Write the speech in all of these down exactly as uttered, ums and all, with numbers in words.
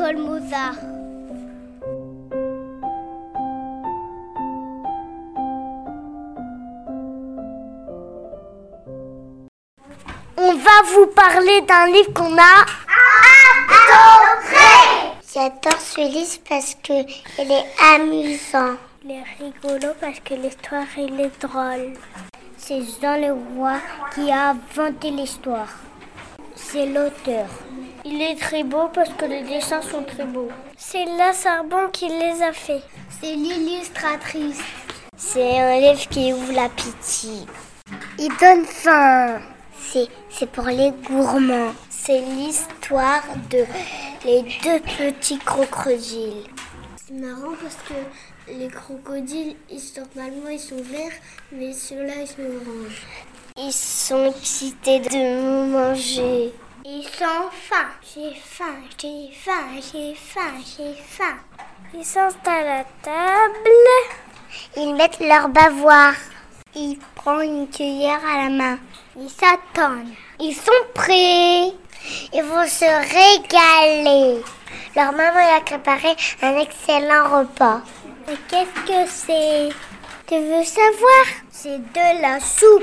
l'école Mozart. On va vous parler d'un livre qu'on a adoré. J'adore ce livre parce qu'il est amusant. Il est rigolo parce que l'histoire il est drôle. C'est Jean Leroy qui a inventé l'histoire. C'est l'auteur. Il est très beau parce que les dessins sont très beaux. C'est la Sarbon qui les a fait. C'est l'illustratrice. C'est un livre qui ouvre l'appétit. Il donne faim. C'est, c'est pour les gourmands. C'est l'histoire de les deux petits crocodiles. C'est marrant parce que les crocodiles, ils sont, normalement, ils sont verts, mais ceux-là, ils sont oranges. Ils sont excités de nous manger. Ils sont faim. J'ai faim, j'ai faim, j'ai faim, j'ai faim. Ils s'installent à table. Ils mettent leur bavoir. Ils prennent une cuillère à la main. Ils s'attendent. Ils sont prêts. Ils vont se régaler. Leur maman a préparé un excellent repas. Mais qu'est-ce que c'est? Tu veux savoir? C'est de la soupe.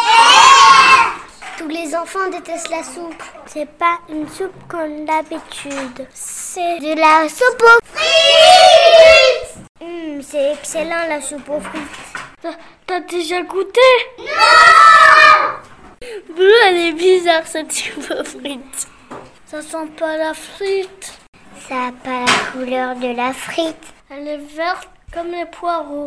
Tous les enfants détestent la soupe. C'est pas une soupe comme d'habitude. C'est de la soupe aux frites. Mmh, c'est excellent la soupe aux frites. T'as, t'as déjà goûté? Non! Bleu, elle est bizarre cette soupe aux frites. Ça sent pas la frite. Ça n'a pas la couleur de la frite. Elle est verte comme les poireaux.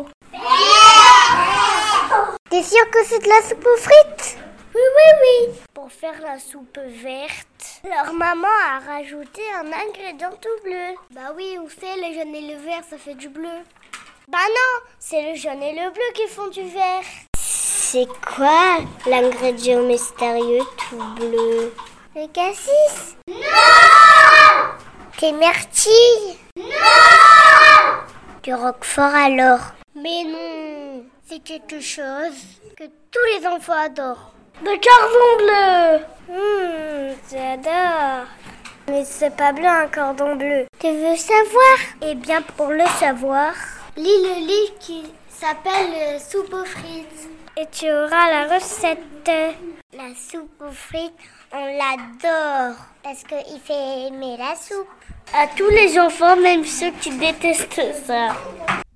T'es sûr que c'est de la soupe aux frites? Oui, oui, oui. Pour faire la soupe verte, leur maman a rajouté un ingrédient tout bleu. Bah oui, où c'est le jaune et le vert, ça fait du bleu. Bah non, c'est le jaune et le bleu qui font du vert. C'est quoi l'ingrédient mystérieux tout bleu? Le cassis? Non! Des myrtilles? Non! Du roquefort alors? Mais non, c'est quelque chose que tous les enfants adorent. Le cordon bleu! Hum, j'adore. Mais c'est pas bleu un cordon bleu. Tu veux savoir? Eh bien, pour le savoir, lis le livre qui s'appelle Soupe aux frites. Et tu auras la recette. La soupe aux frites, on l'adore parce qu'il fait aimer la soupe. À tous les enfants, même ceux qui détestent ça.